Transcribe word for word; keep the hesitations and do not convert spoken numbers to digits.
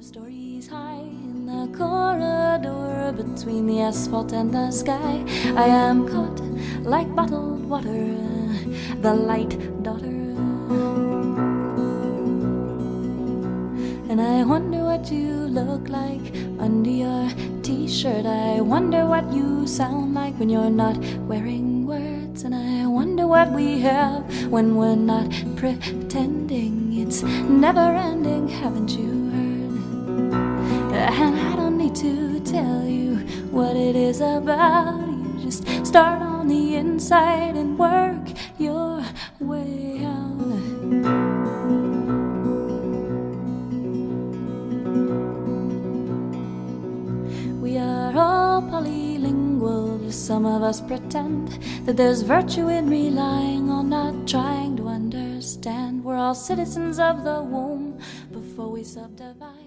stories high in the corridor between the asphalt and the sky. I am caught like bottled water, the light daughter. And I wonder what you look like under your t-shirt. I wonder what you sound like when you're not wearing words. And I wonder what we have when we're not pretending. It's never ending, haven't you heard? And I don't need to tell you what it is about. You just start on the inside and work your way out. We are all polylingual. Some of us pretend that there's virtue in relying on not trying to understand. We're all citizens of the womb before we subdivide.